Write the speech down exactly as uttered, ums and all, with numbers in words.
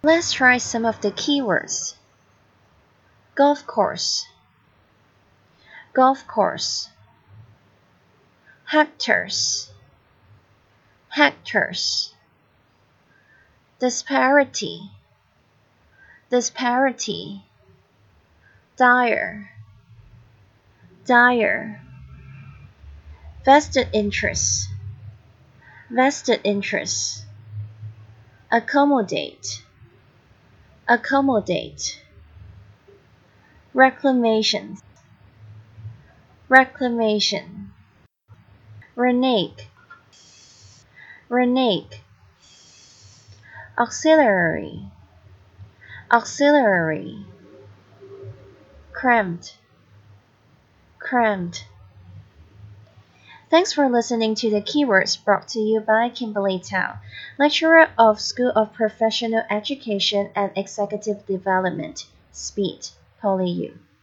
Let's try some of the keywords. Golf course, golf course. Hectares, hectares. Disparity, disparity. Dire, dire. Vested interest, vested interest. Accommodate, accommodate. Reclamation, reclamation. Renege, renege. Auxiliary, auxiliary. Cramped, cramped. Thanks for listening to the keywords brought to you by Kimberly Tao, lecturer of School of Professional Education and Executive Development, SPEED, PolyU.